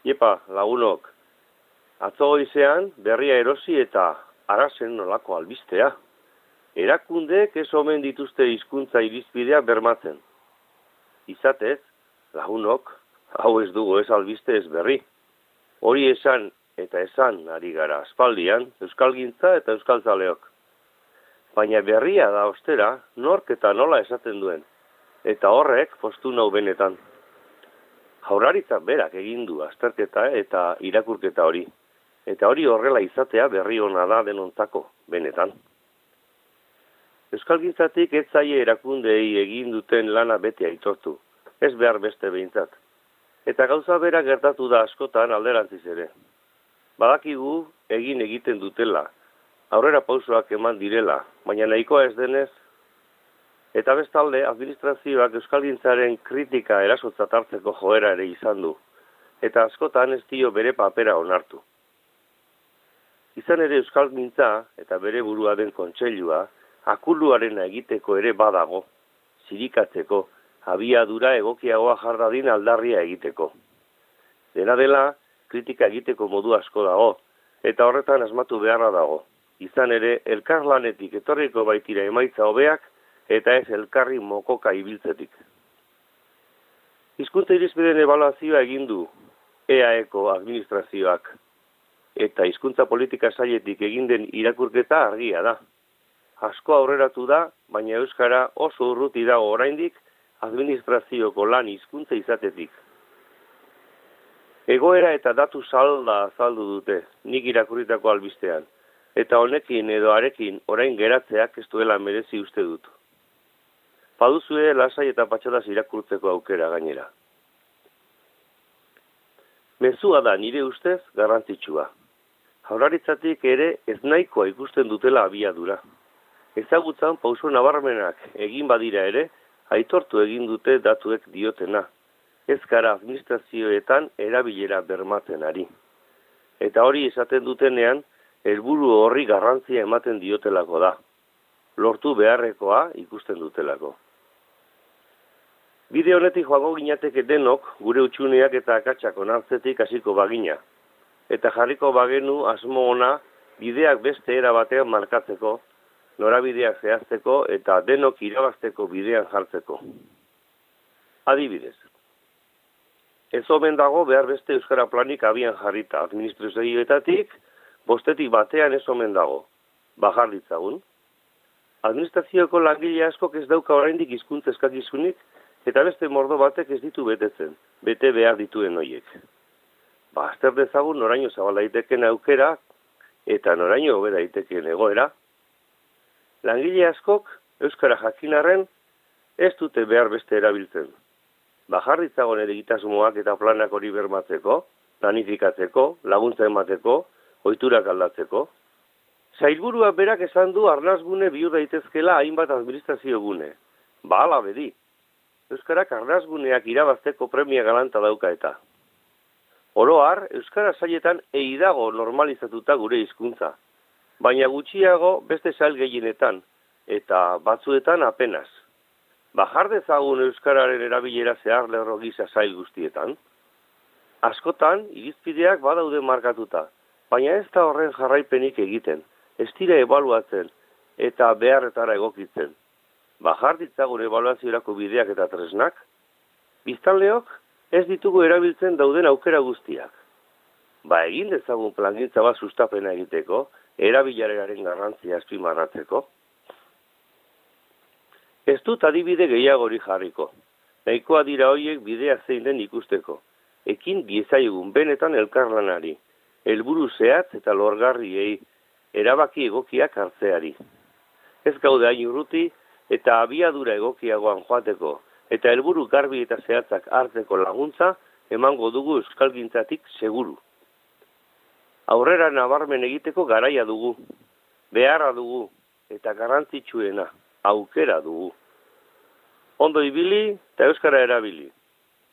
Iepa, lagunok, atzo goizean berria erosi eta arazen nolako albistea. Erakundeek ez omen dituzte hizkuntza irizpidea bermatzen. Izatez, lagunok, hau ez dugu ez albiste ez berri. Hori esan eta esan ari gara aspaldian, euskalgintza eta euskaltzaleok. Baina berria da ostera, nork eta nola esaten duen, eta horrek postu nau benetan. Jaurlaritzak berak egin du azterketa eta irakurketa hori. Eta hori horrela izatea berri ona da denontzako, benetan. Euskalgintzatik ez zaie erakundeei egin duten lana bete aitortu, ez behar beste behintzat. Eta gauza bera gertatu da askotan alderantziz ere. Badakigu egiten dutela, aurrera pausoak eman direla, baina nahikoa ez denez. Eta bestalde, administrazioak euskalgintzaren kritika erasotzat hartzeko joera ere izan du, eta askotan ez dio bere papera onartu. Izan ere euskalgintza eta bere burua den kontseilua, akuluarena egiteko ere badago, zirikatzeko, abiadura egokiagoa jardadin aldarria egiteko. Dena dela, kritika egiteko modu asko dago, eta horretan asmatu beharra dago. Izan ere, elkarlanetik etorriko baitira emaitza hobeak, eta ez elkarri mokoka ibiltzetik. Hizkuntza irizpideen ebaluazioa egin du EAEko administrazioak, eta hizkuntza politika sailetik egin den irakurketa argia da. Asko aurreratu da, baina euskara oso urruti dago oraindik administrazioko lan hizkuntza izatetik. Egoera eta datu salda azaldu dute, nik irakurritako albistean, eta honekin edo arekin orain geratzeak ez duela merezi uste dut. Paduzue lasai eta patxadaz irakurtzeko aukera gainera. Mezua da nire ustez garrantzitsua. Jaurlaritzatik ere ez nahikoa ikusten dutela abiadura. Ezagutzan pauso nabarmenak egin badira ere, aitortu egin dute datuek diotena. Ez gara administrazioetan erabilera bermatzen ari. Eta hori esaten dutenean, helburu horri garrantzia ematen diotelako da. Lortu beharrekoa ikusten dutelako. Bide honetik joango ginateke denok gure utxuneak eta akatsak onartzetik hasiko bagina. Eta jarriko bagenu asmo ona bideak beste era batean markatzeko, norabideak zehazteko eta denok irabazteko bidean jartzeko. Adibidez, ez omen dago behar beste euskara planik abian jarrita administrazioetatik, bostetik batean ez omen dago. Bajar ditzagun. Administrazioko langile askok ez dauka oraindik hizkuntza eskakizunik, eta beste mordo batek ez ditu betetzen, bete behar dituen horiek. Azter dezagun noraino zabal daiteken aukera, eta noraino hobe daitekeen egoera. Langile askok, euskara jakinarren, ez dute behar beste erabiltzen. Bajar ditzagun ere egitasmoak eta planak hori bermatzeko, planifikatzeko, laguntza emateko, ohiturak aldatzeko. Sailburua berak esan du arnasgune bihur daitezkela hainbat administrazio gune. Hala bedi. Euskarak arnasguneak irabazteko premia galanta dauka eta. Oro har, euskara sailetan dago normalizatuta gure hizkuntza, baina gutxiago beste sail gehienetan, eta batzuetan apenas. Bajar dezagun euskararen erabilera zehar lerro gisa sail guztietan. Askotan, irizpideak badaude markatuta, baina ez da horren jarraipenik egiten. Ez dira ebaluatzen eta beharretara egokitzen. Bajar ditzagun ebaluaziorako bideak eta tresnak. Biztanleok ez ditugu erabiltzen dauden aukera guztiak. Egin dezagun plangintza bat sustapena egiteko, erabileraren garrantzia azpimarratzeko. Ez dut adibide gehiagori jarriko. Nahikoa dira horiek bidea zein den ikusteko. Ekin diezaiegun benetan elkarlanari, helburu zehatz eta lorgarriei, erabaki egokiak hartzeari. Ez gaude hain urruti eta abiadura egokiagoan joateko eta helburu garbi eta zehatzak hartzeko laguntza emango dugu euskalgintzatik seguru. Aurrera nabarmen egiteko garaia dugu, beharra dugu eta garrantzitsuena aukera dugu. Ondo ibili eta euskara erabili.